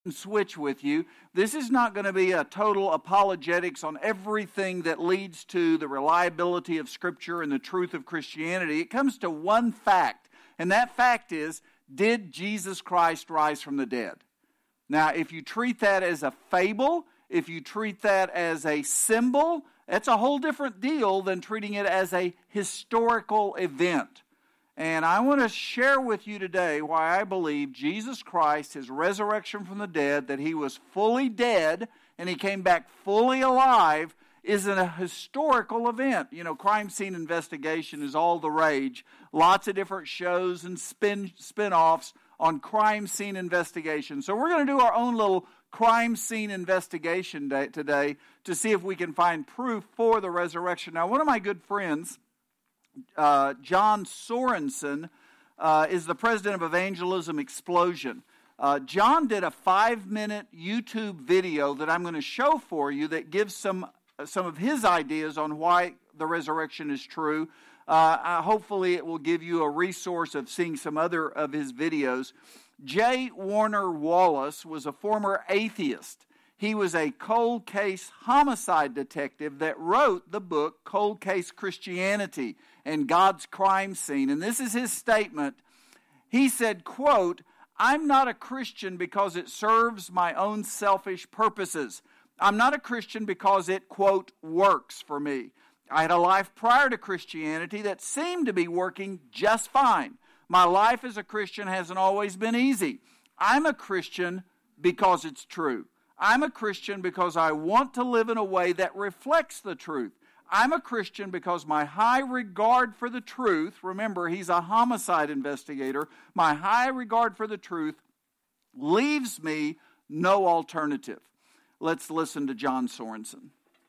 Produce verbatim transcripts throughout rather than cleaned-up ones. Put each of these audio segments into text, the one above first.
switch with you. This is not going to be a total apologetics on everything that leads to the reliability of Scripture and the truth of Christianity. It comes to one fact, and that fact is, did Jesus Christ rise from the dead? Now, if you treat that as a fable, if you treat that as a symbol, that's a whole different deal than treating it as a historical event. And I want to share with you today why I believe Jesus Christ, His resurrection from the dead, that He was fully dead and He came back fully alive, is a historical event. You know, crime scene investigation is all the rage. Lots of different shows and spin spin-offs on crime scene investigation. So we're going to do our own little crime scene investigation day, today to see if we can find proof for the resurrection. Now, one of my good friends, uh, John Sorensen, uh, is the president of Evangelism Explosion. Uh, John did a five-minute YouTube video that I'm going to show for you that gives some some of his ideas on why the resurrection is true. Uh, I, hopefully it will give you a resource of seeing some other of his videos. J. Warner Wallace was a former atheist. He was a cold case homicide detective that wrote the book Cold Case Christianity and God's Crime Scene. And this is his statement. He said, quote, "I'm not a Christian because it serves my own selfish purposes. I'm not a Christian because it, quote, works for me. I had a life prior to Christianity that seemed to be working just fine. My life as a Christian hasn't always been easy. I'm a Christian because it's true. I'm a Christian because I want to live in a way that reflects the truth. I'm a Christian because my high regard for the truth," remember, he's a homicide investigator, "my high regard for the truth leaves me no alternative." Let's listen to John Sorensen.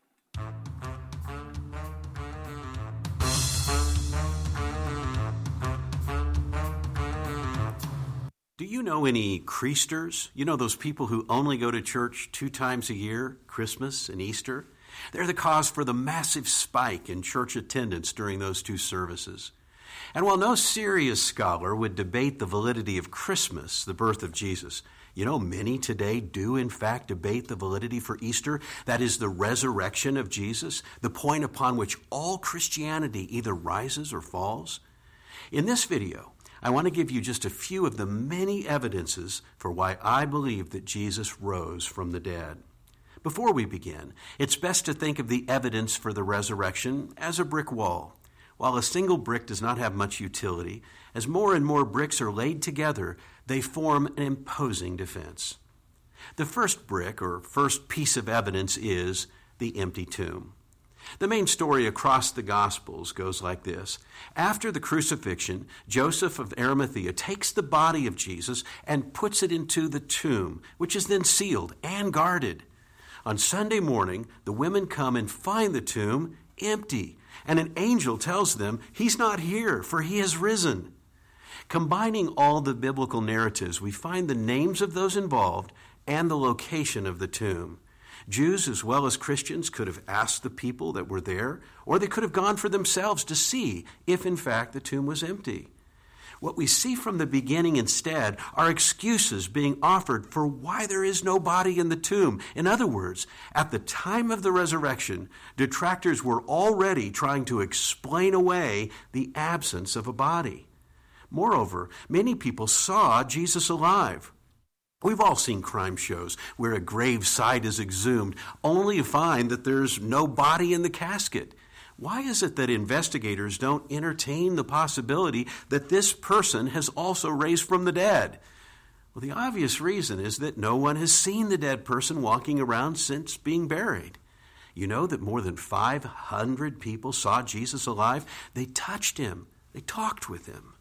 Do you know any Creasters? You know those people who only go to church two times a year, Christmas and Easter? They're the cause for the massive spike in church attendance during those two services. And while no serious scholar would debate the validity of Christmas, the birth of Jesus, you know, many today do in fact debate the validity for Easter, that is the resurrection of Jesus, the point upon which all Christianity either rises or falls. In this video, I want to give you just a few of the many evidences for why I believe that Jesus rose from the dead. Before we begin, it's best to think of the evidence for the resurrection as a brick wall. While a single brick does not have much utility, as more and more bricks are laid together, they form an imposing defense. The first brick, or first piece of evidence, is the empty tomb. The main story across the Gospels goes like this. After the crucifixion, Joseph of Arimathea takes the body of Jesus and puts it into the tomb, which is then sealed and guarded. On Sunday morning, the women come and find the tomb empty, and an angel tells them he's not here, for he has risen. Combining all the biblical narratives, we find the names of those involved and the location of the tomb. Jews as well as Christians could have asked the people that were there, or they could have gone for themselves to see if in fact the tomb was empty. What we see from the beginning instead are excuses being offered for why there is no body in the tomb. In other words, at the time of the resurrection, detractors were already trying to explain away the absence of a body. Moreover, many people saw Jesus alive. We've all seen crime shows where a grave site is exhumed, only to find that there's no body in the casket. Why is it that investigators don't entertain the possibility that this person has also raised from the dead? Well, the obvious reason is that no one has seen the dead person walking around since being buried. You know that more than five hundred people saw Jesus alive. They touched him. They talked with him.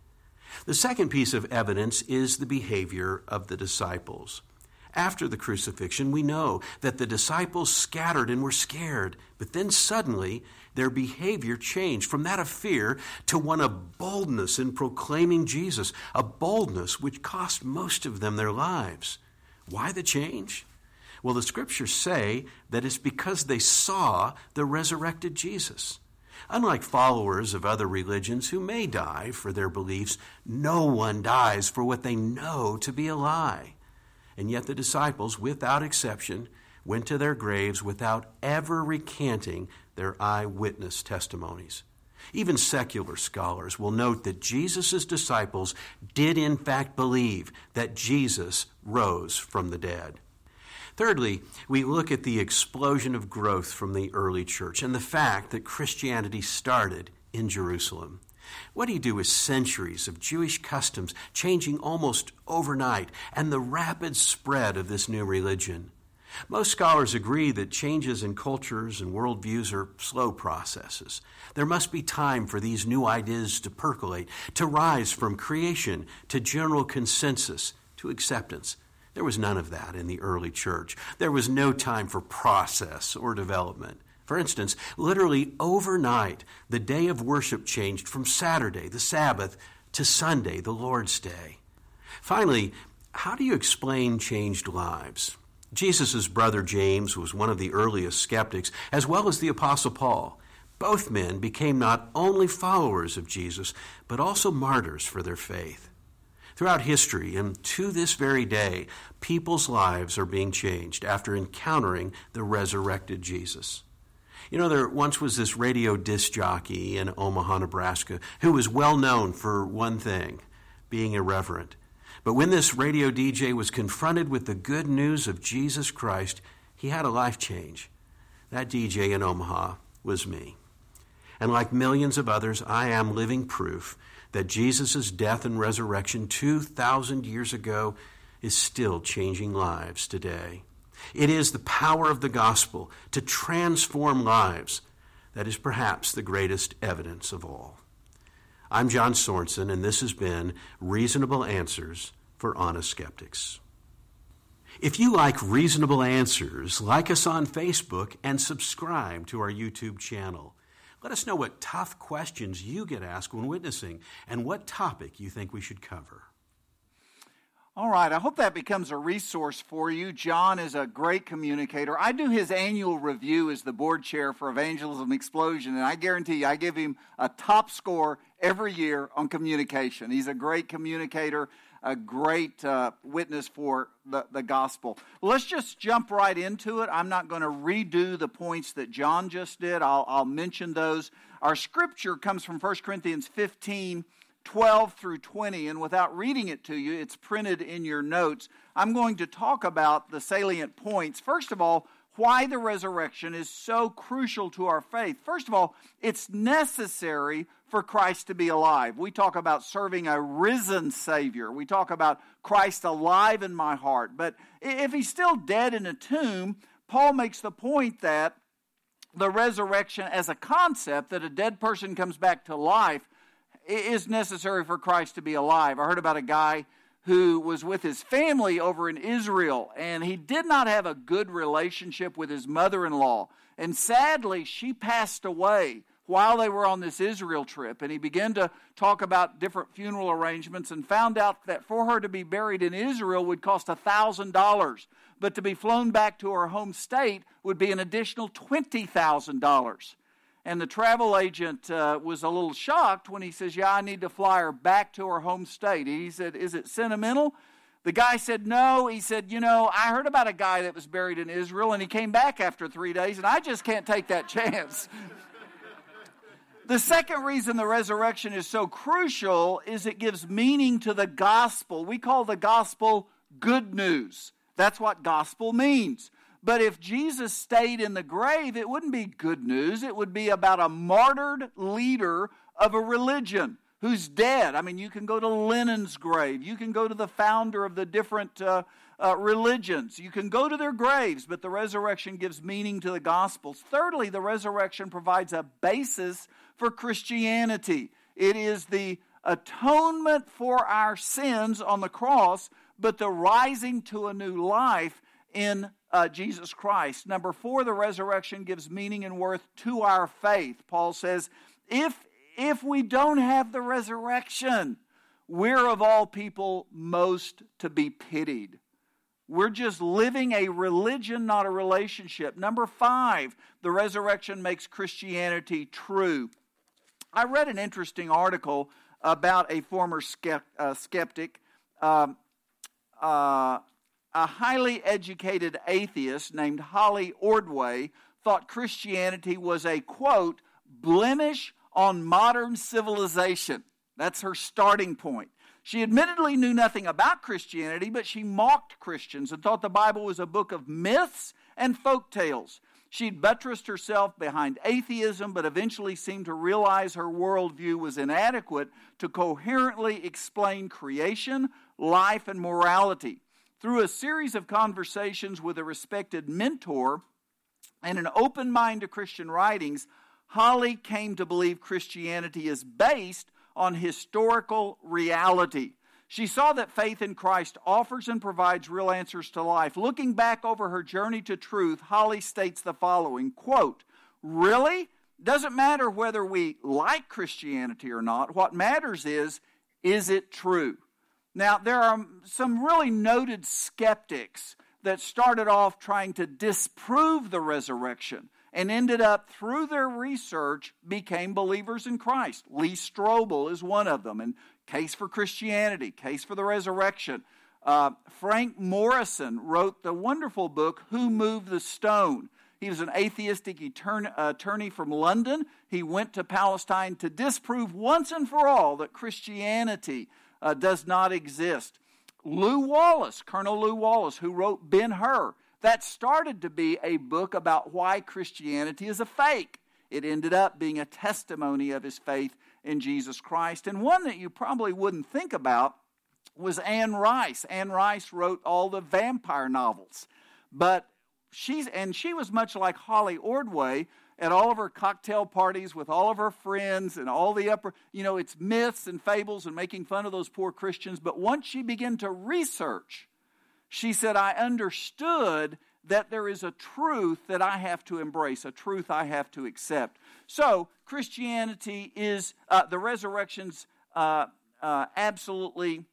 The second piece of evidence is the behavior of the disciples. After the crucifixion, we know that the disciples scattered and were scared, but then suddenly their behavior changed from that of fear to one of boldness in proclaiming Jesus, a boldness which cost most of them their lives. Why the change? Well, the scriptures say that it's because they saw the resurrected Jesus. Unlike followers of other religions who may die for their beliefs, no one dies for what they know to be a lie. And yet the disciples, without exception, went to their graves without ever recanting their eyewitness testimonies. Even secular scholars will note that Jesus' disciples did in fact believe that Jesus rose from the dead. Thirdly, we look at the explosion of growth from the early church and the fact that Christianity started in Jerusalem. What do you do with centuries of Jewish customs changing almost overnight and the rapid spread of this new religion? Most scholars agree that changes in cultures and worldviews are slow processes. There must be time for these new ideas to percolate, to rise from creation to general consensus, to acceptance. There was none of that in the early church. There was no time for process or development. For instance, literally overnight, the day of worship changed from Saturday, the Sabbath, to Sunday, the Lord's Day. Finally, how do you explain changed lives? Jesus' brother James was one of the earliest skeptics, as well as the Apostle Paul. Both men became not only followers of Jesus, but also martyrs for their faith. Throughout history and to this very day, people's lives are being changed after encountering the resurrected Jesus. You know, there once was this radio disc jockey in Omaha, Nebraska, who was well known for one thing, being irreverent. But when this radio D J was confronted with the good news of Jesus Christ, he had a life change. That D J in Omaha was me. And like millions of others, I am living proof that Jesus' death and resurrection two thousand years ago is still changing lives today. It is the power of the gospel to transform lives that is perhaps the greatest evidence of all. I'm John Sorensen, and this has been Reasonable Answers for Honest Skeptics. If you like Reasonable Answers, like us on Facebook and subscribe to our YouTube channel. Let us know what tough questions you get asked when witnessing and what topic you think we should cover. All right, I hope that becomes a resource for you. John is a great communicator. I do his annual review as the board chair for Evangelism Explosion, and I guarantee you I give him a top score every year on communication. He's a great communicator, a great uh, witness for the, the gospel. Let's just jump right into it. I'm not going to redo the points that John just did. I'll, I'll mention those. Our scripture comes from First Corinthians fifteen, twelve through twenty, and without reading it to you, it's printed in your notes. I'm going to talk about the salient points. First of all, why the resurrection is so crucial to our faith. First of all, it's necessary for Christ to be alive. We talk about serving a risen Savior. We talk about Christ alive in my heart. But if he's still dead in a tomb, Paul makes the point that the resurrection as a concept, that a dead person comes back to life, is necessary for Christ to be alive. I heard about a guy who was with his family over in Israel, and he did not have a good relationship with his mother-in-law. And sadly, she passed away while they were on this Israel trip. And he began to talk about different funeral arrangements and found out that for her to be buried in Israel would cost one thousand dollars. But to be flown back to her home state would be an additional twenty thousand dollars. And the travel agent uh, was a little shocked when he says, yeah, I need to fly her back to her home state. And he said, is it sentimental? The guy said, no. He said, you know, I heard about a guy that was buried in Israel, and he came back after three days, and I just can't take that chance. The second reason the resurrection is so crucial is it gives meaning to the gospel. We call the gospel good news. That's what gospel means. But if Jesus stayed in the grave, it wouldn't be good news. It would be about a martyred leader of a religion who's dead. I mean, you can go to Lenin's grave. You can go to the founder of the different uh, uh, religions. You can go to their graves, but the resurrection gives meaning to the Gospels. Thirdly, the resurrection provides a basis for Christianity. It is the atonement for our sins on the cross, but the rising to a new life in Uh, Jesus Christ. Number four, the resurrection gives meaning and worth to our faith. Paul says, if, if we don't have the resurrection, we're of all people most to be pitied. We're just living a religion, not a relationship. Number five, the resurrection makes Christianity true. I read an interesting article about a former skept, uh, skeptic. Um, uh, a highly educated atheist named Holly Ordway thought Christianity was a, quote, blemish on modern civilization. That's her starting point. She admittedly knew nothing about Christianity, but she mocked Christians and thought the Bible was a book of myths and folk tales. She'd buttressed herself behind atheism, but eventually seemed to realize her worldview was inadequate to coherently explain creation, life, and morality. Through a series of conversations with a respected mentor and an open mind to Christian writings, Holly came to believe Christianity is based on historical reality. She saw that faith in Christ offers and provides real answers to life. Looking back over her journey to truth, Holly states the following, quote, really? Doesn't matter whether we like Christianity or not. What matters is, is it true? Now, there are some really noted skeptics that started off trying to disprove the resurrection and ended up, through their research, became believers in Christ. Lee Strobel is one of them, and Case for Christianity, Case for the Resurrection. Uh, Frank Morrison wrote the wonderful book, Who Moved the Stone? He was an atheistic attorney from London. He went to Palestine to disprove once and for all that Christianity uh, does not exist. Lew Wallace, Colonel Lew Wallace, who wrote Ben-Hur, that started to be a book about why Christianity is a fake. It ended up being a testimony of his faith in Jesus Christ. And one that you probably wouldn't think about was Anne Rice. Anne Rice wrote all the vampire novels. But she's, and she was much like Holly Ordway at all of her cocktail parties with all of her friends and all the upper, you know, it's myths and fables and making fun of those poor Christians. But once she began to research, she said, I understood that there is a truth that I have to embrace, a truth I have to accept. So Christianity is, uh, the resurrection's uh, uh, absolutely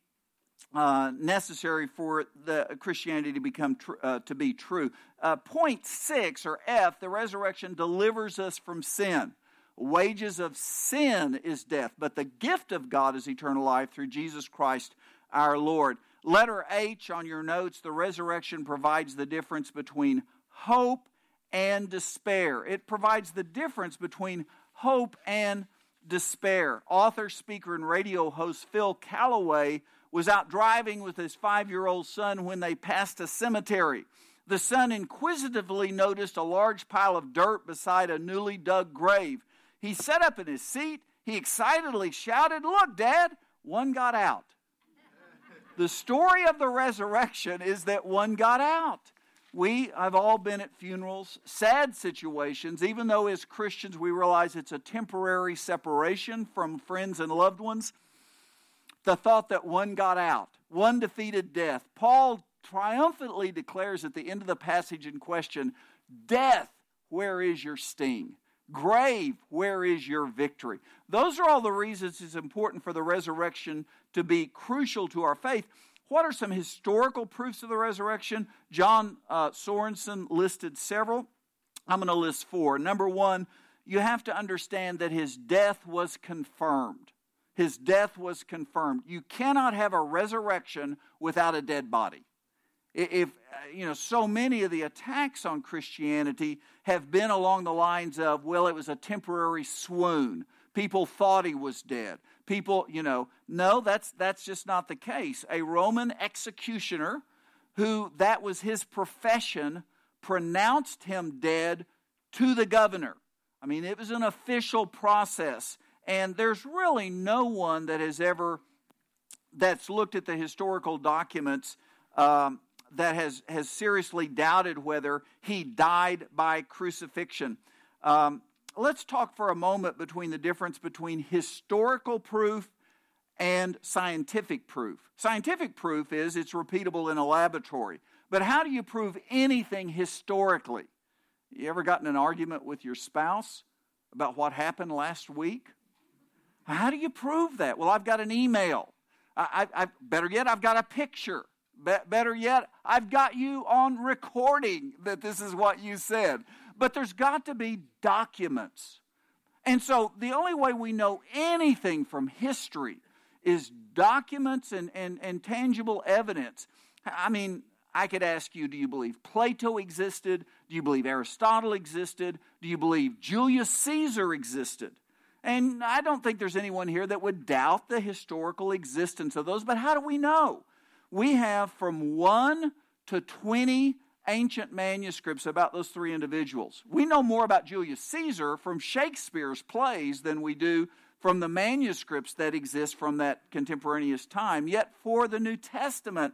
uh, necessary for the Christianity to become tr- uh, to be true. Uh, point six, or F, the resurrection delivers us from sin. Wages of sin is death, but the gift of God is eternal life through Jesus Christ our Lord. Letter H on your notes, the resurrection provides the difference between hope and despair. It provides the difference between hope and despair. Author, speaker, and radio host Phil Callaway was out driving with his five-year-old son when they passed a cemetery. The son inquisitively noticed a large pile of dirt beside a newly dug grave. He sat up in his seat. He excitedly shouted, "Look, Dad, one got out." The story of the resurrection is that one got out. We have all been at funerals, sad situations, even though as Christians we realize it's a temporary separation from friends and loved ones. The thought that one got out, one defeated death. Paul triumphantly declares at the end of the passage in question, death, where is your sting? Grave, where is your victory? Those are all the reasons it's important for the resurrection to be crucial to our faith. What are some historical proofs of the resurrection? John uh, Sorensen listed several. I'm going to list four. Number one, you have to understand that his death was confirmed. His death was confirmed. You cannot have a resurrection without a dead body. If, you know, so many of the attacks on Christianity have been along the lines of, well, it was a temporary swoon. People thought he was dead. People, you know, no, that's that's just not the case. A Roman executioner who, that was his profession, pronounced him dead to the governor. I mean, it was an official process. And there's really no one that has ever, that's looked at the historical documents um, that has, has seriously doubted whether he died by crucifixion. Um, let's talk for a moment between the difference between historical proof and scientific proof. Scientific proof is it's repeatable in a laboratory. But how do you prove anything historically? You ever gotten in an argument with your spouse about what happened last week? How do you prove that? Well, I've got an email. I, I, I, better yet, I've got a picture. Be, better yet, I've got you on recording that this is what you said. But there's got to be documents. And so the only way we know anything from history is documents and, and, and tangible evidence. I mean, I could ask you, do you believe Plato existed? Do you believe Aristotle existed? Do you believe Julius Caesar existed? And I don't think there's anyone here that would doubt the historical existence of those, but how do we know? We have from one to twenty ancient manuscripts about those three individuals. We know more about Julius Caesar from Shakespeare's plays than we do from the manuscripts that exist from that contemporaneous time. Yet for the New Testament,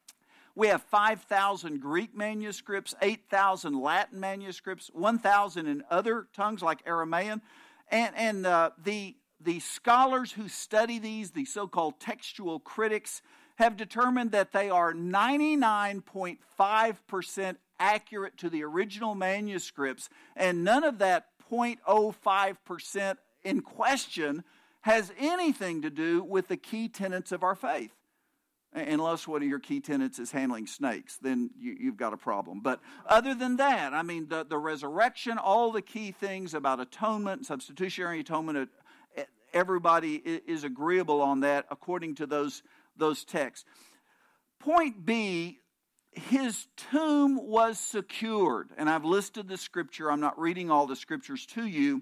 we have five thousand Greek manuscripts, eight thousand Latin manuscripts, one thousand in other tongues like Aramaean. And, and uh, the, the scholars who study these, the so-called textual critics, have determined that they are ninety-nine point five percent accurate to the original manuscripts, and none of that zero point zero five percent in question has anything to do with the key tenets of our faith. Unless one of your key tenets is handling snakes, then you, you've got a problem. But other than that, I mean, the, the resurrection, all the key things about atonement, substitutionary atonement, everybody is agreeable on that according to those, those texts. Point B, his tomb was secured. And I've listed the scripture. I'm not reading all the scriptures to you.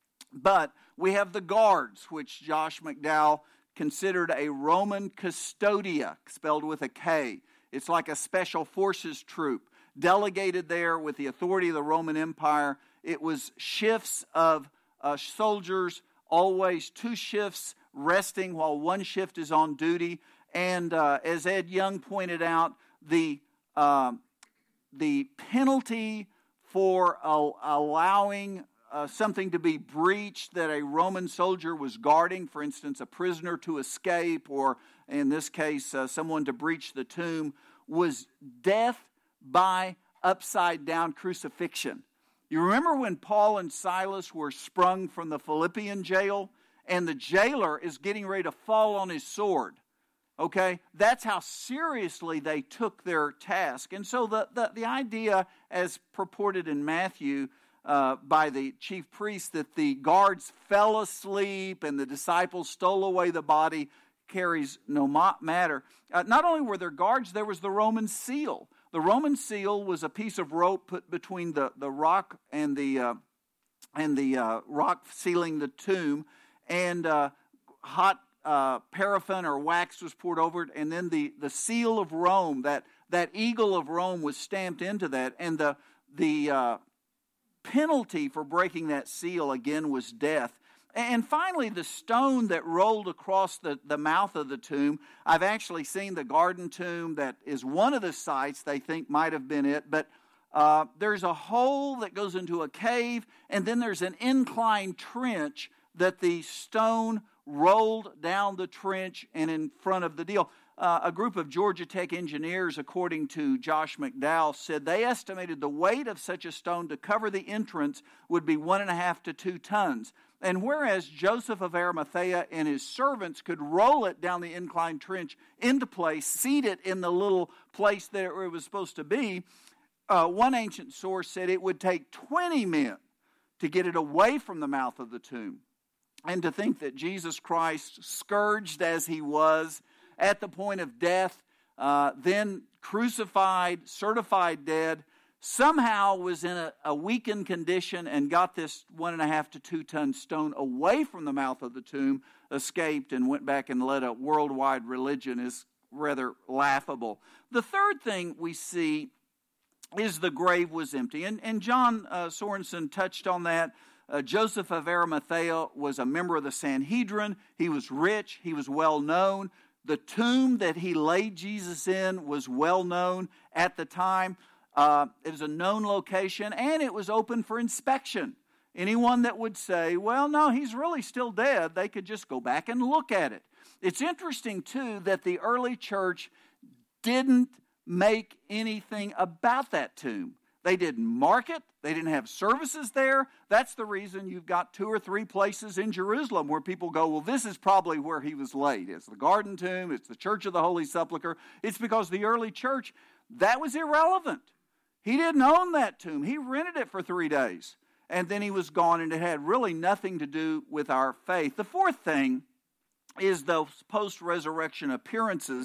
But we have the guards, which Josh McDowell considered a Roman custodia, spelled with a K. It's like a special forces troop, delegated there with the authority of the Roman Empire. It was shifts of uh, soldiers, always two shifts resting while one shift is on duty. And uh, as Ed Young pointed out, the, uh, the penalty for uh, allowing Uh, something to be breached that a Roman soldier was guarding, for instance, a prisoner to escape, or in this case, uh, someone to breach the tomb, was death by upside-down crucifixion. You remember when Paul and Silas were sprung from the Philippian jail, and the jailer is getting ready to fall on his sword? Okay, that's how seriously they took their task. And so the, the, the idea, as purported in Matthew, Uh, by the chief priest, that the guards fell asleep and the disciples stole away the body, carries no matter. Uh, not only were there guards, there was the Roman seal. The Roman seal was a piece of rope put between the, the rock and the uh, and the uh, rock sealing the tomb, and uh, hot uh, paraffin or wax was poured over it, and then the, the seal of Rome, that that eagle of Rome, was stamped into that, and the the uh, penalty for breaking that seal, again, was death. And finally, the stone that rolled across the, the mouth of the tomb. I've actually seen the Garden Tomb. That is one of the sites they think might have been it. But uh, there's a hole that goes into a cave, and then there's an inclined trench that the stone rolled down the trench and in front of the deal. Uh, a group of Georgia Tech engineers, according to Josh McDowell, said they estimated the weight of such a stone to cover the entrance would be one and a half to two tons. And whereas Joseph of Arimathea and his servants could roll it down the inclined trench into place, seat it in the little place that it was supposed to be, uh, one ancient source said it would take twenty men to get it away from the mouth of the tomb. And to think that Jesus Christ, scourged as he was, at the point of death, uh, then crucified, certified dead, somehow was in a, a weakened condition and got this one and a half to two ton stone away from the mouth of the tomb, escaped, and went back and led a worldwide religion is rather laughable. The third thing we see is the grave was empty. And, and John uh, Sorensen touched on that. Uh, Joseph of Arimathea was a member of the Sanhedrin. He was rich. He was well known. The tomb that he laid Jesus in was well known at the time. Uh, it was a known location, and it was open for inspection. Anyone that would say, well, no, he's really still dead, they could just go back and look at it. It's interesting, too, that the early church didn't make anything about that tomb. They didn't mark it. They didn't have services there. That's the reason you've got two or three places in Jerusalem where people go, well, this is probably where he was laid. It's the Garden Tomb. It's the Church of the Holy Sepulchre. It's because the early church, that was irrelevant. He didn't own that tomb. He rented it for three days. And then he was gone, and it had really nothing to do with our faith. The fourth thing is those post-resurrection appearances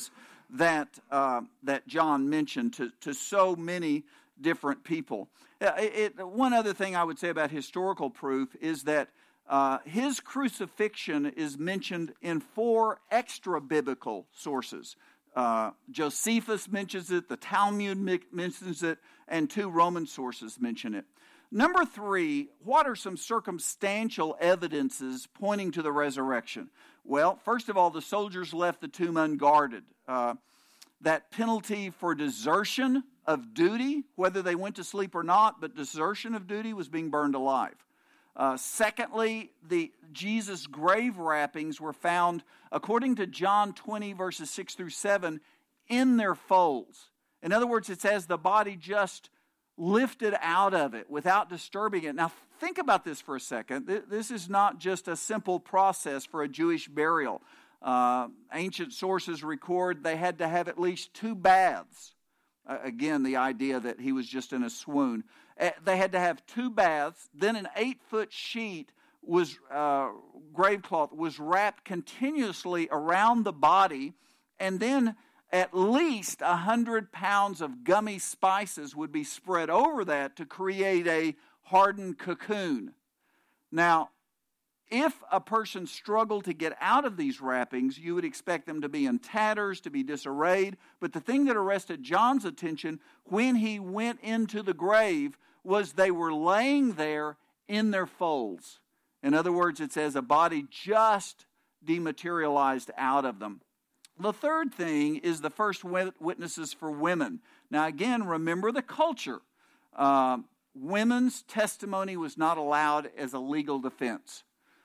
that uh, that John mentioned to, to so many different people. It, it, one other thing I would say about historical proof is that uh, his crucifixion is mentioned in four extra-biblical sources. Uh, Josephus mentions it, the Talmud mentions it, and two Roman sources mention it. Number three, what are some circumstantial evidences pointing to the resurrection? Well, first of all, the soldiers left the tomb unguarded. Uh, that penalty for desertion of duty, whether they went to sleep or not, but desertion of duty was being burned alive. Uh, secondly, the Jesus' grave wrappings were found, according to John twenty, verses six through seven, in their folds. In other words, it says the body just lifted out of it without disturbing it. Now, think about this for a second. This is not just a simple process for a Jewish burial. Uh, ancient sources record they had to have at least two baths. Uh, again, the idea that he was just in a swoon. Uh, they had to have two baths. Then an eight-foot sheet was uh, grave cloth was wrapped continuously around the body, and then at least one hundred pounds of gummy spices would be spread over that to create a hardened cocoon. Now, if a person struggled to get out of these wrappings, you would expect them to be in tatters, to be disarrayed. But the thing that arrested John's attention when he went into the grave was they were laying there in their folds. In other words, it says a body just dematerialized out of them. The third thing is the first witnesses for women. Now again, remember the culture. Uh, women's testimony was not allowed as a legal defense.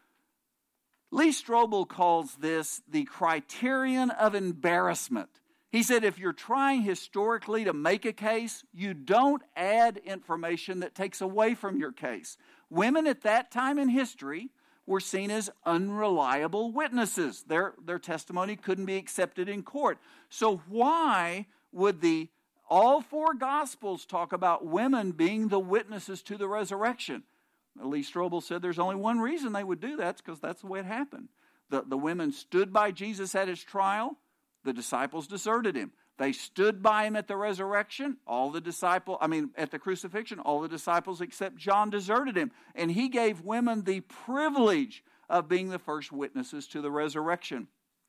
Lee Strobel calls this the criterion of embarrassment. He said if you're trying historically to make a case, you don't add information that takes away from your case. Women at that time in history were seen as unreliable witnesses. Their, their testimony couldn't be accepted in court. So why would the all four Gospels talk about women being the witnesses to the resurrection? Lee Strobel said there's only one reason they would do that, because that's the way it happened. The, the women stood by Jesus at his trial. The disciples deserted him. They stood by him at the resurrection. All the disciples, I mean, at the crucifixion, all the disciples except John deserted him. And he gave women the privilege of being the first witnesses to the resurrection.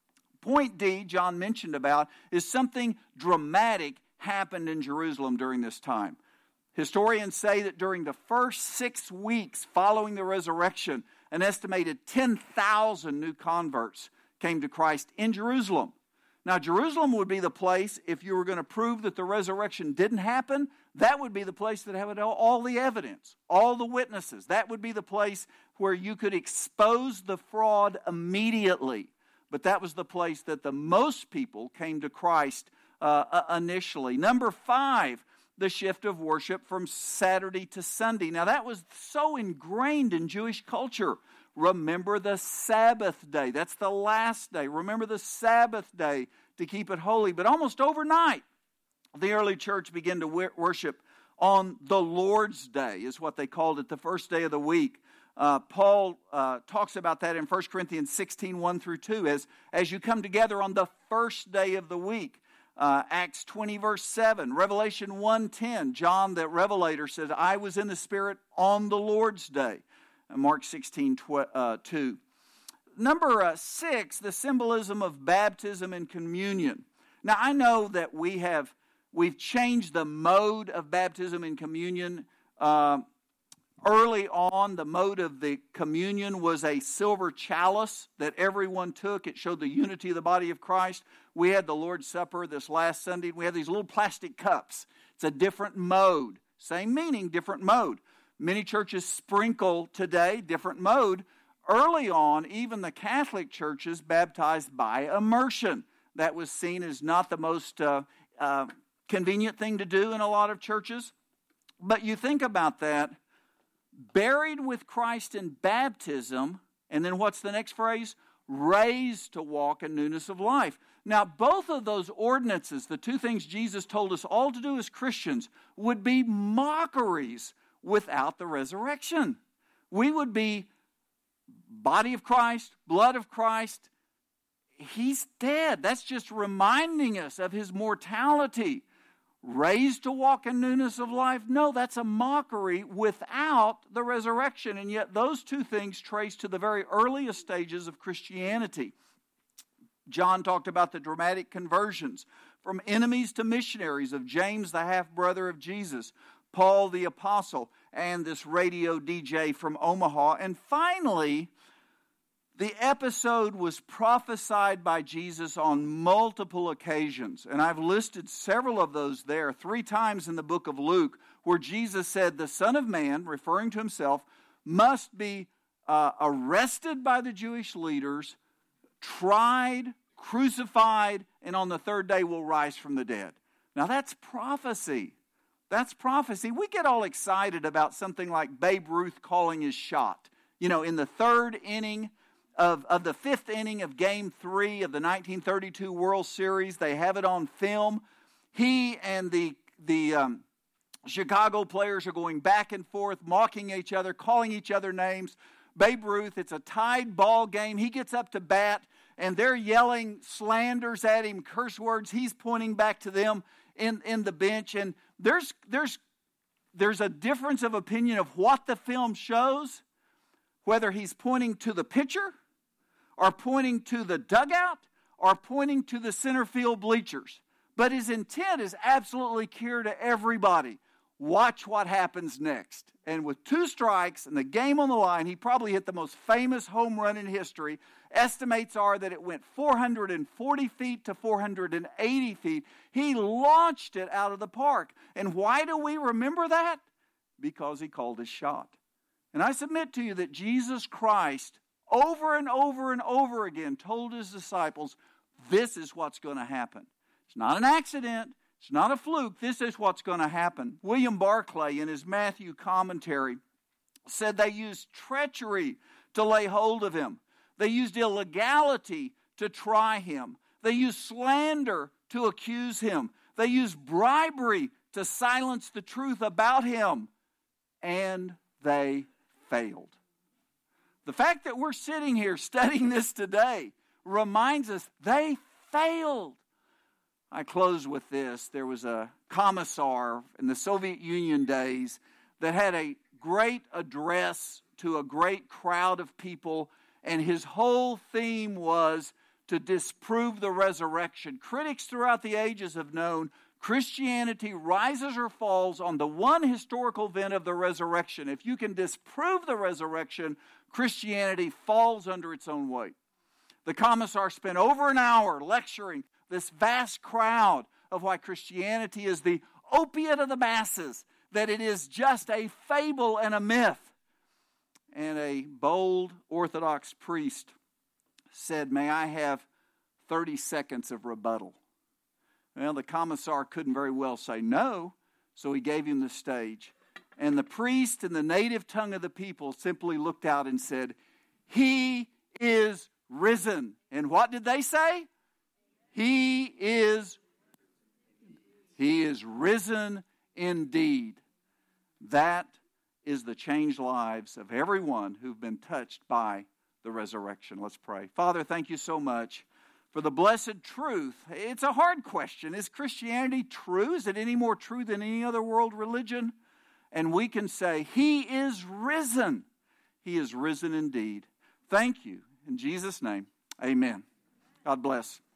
Point D, John mentioned about, is something dramatic happened in Jerusalem during this time. Historians say that during the first six weeks following the resurrection, an estimated ten thousand new converts came to Christ in Jerusalem. Now, Jerusalem would be the place, if you were going to prove that the resurrection didn't happen, that would be the place that had all the evidence, all the witnesses. That would be the place where you could expose the fraud immediately. But that was the place that the most people came to Christ uh, initially. Number five, the shift of worship from Saturday to Sunday. Now, that was so ingrained in Jewish culture. Remember the Sabbath day. That's the last day. Remember the Sabbath day to keep it holy. But almost overnight, the early church began to worship on the Lord's Day, is what they called it, the first day of the week. Uh, Paul uh, talks about that in First Corinthians sixteen, one through two, as, as you come together on the first day of the week. Uh, Acts twenty, verse seven. Revelation one ten, John the Revelator says, I was in the Spirit on the Lord's Day. Mark sixteen, two. Number uh, six, the symbolism of baptism and communion. Now, I know that we have, we've changed the mode of baptism and communion. Uh, early on, the mode of the communion was a silver chalice that everyone took. It showed the unity of the body of Christ. We had the Lord's Supper this last Sunday. We had these little plastic cups. It's a different mode. Same meaning, different mode. Many churches sprinkle today, different mode. Early on, even the Catholic churches baptized by immersion. That was seen as not the most uh, uh, convenient thing to do in a lot of churches. But you think about that, buried with Christ in baptism, and then what's the next phrase? Raised to walk in newness of life. Now, both of those ordinances, the two things Jesus told us all to do as Christians, would be mockeries without the resurrection. We would be body of Christ, blood of Christ, he's dead. That's just reminding us of his mortality. Raised to walk in newness of life? No, that's a mockery without the resurrection. And yet those two things trace to the very earliest stages of Christianity. John talked about the dramatic conversions from enemies to missionaries of James, the half-brother of Jesus, Paul the apostle, and this radio D J from Omaha. And finally, the episode was prophesied by Jesus on multiple occasions, and I've listed several of those there, three times in the book of Luke, where Jesus said, the Son of Man, referring to himself, must be uh, arrested by the Jewish leaders, tried, crucified, and on the third day will rise from the dead. Now that's prophecy. That's prophecy. We get all excited about something like Babe Ruth calling his shot. You know, in the third inning, Of, of the fifth inning of Game three of the nineteen thirty-two World Series. They have it on film. He and the, the um, Chicago players are going back and forth, mocking each other, calling each other names. Babe Ruth, it's a tied ball game. He gets up to bat, and they're yelling slanders at him, curse words. He's pointing back to them in, in the bench. And there's, there's, there's a difference of opinion of what the film shows, whether he's pointing to the pitcher, or pointing to the dugout, or pointing to the center field bleachers. But his intent is absolutely clear to everybody. Watch what happens next. And with two strikes and the game on the line, he probably hit the most famous home run in history. Estimates are that it went four hundred forty feet to four hundred eighty feet. He launched it out of the park. And why do we remember that? Because he called his shot. And I submit to you that Jesus Christ, over and over and over again, told his disciples, this is what's going to happen. It's not an accident. It's not a fluke. This is what's going to happen. William Barclay, in his Matthew commentary, said they used treachery to lay hold of him. They used illegality to try him. They used slander to accuse him. They used bribery to silence the truth about him. And they failed. The fact that we're sitting here studying this today reminds us they failed. I close with this. There was a commissar in the Soviet Union days that had a great address to a great crowd of people, and his whole theme was to disprove the resurrection. Critics throughout the ages have known Christianity rises or falls on the one historical event of the resurrection. If you can disprove the resurrection, Christianity falls under its own weight. The commissar spent over an hour lecturing this vast crowd of why Christianity is the opiate of the masses, that it is just a fable and a myth. And a bold Orthodox priest said, "May I have thirty seconds of rebuttal?" Well, the commissar couldn't very well say no, so he gave him the stage. And the priest, in the native tongue of the people, simply looked out and said, "He is risen." And what did they say? He is, he is risen indeed. That is the changed lives of everyone who've been touched by the resurrection. Let's pray. Father, thank you so much for the blessed truth. It's a hard question. Is Christianity true? Is it any more true than any other world religion? And we can say, He is risen. He is risen indeed. Thank you. In Jesus' name, amen. God bless.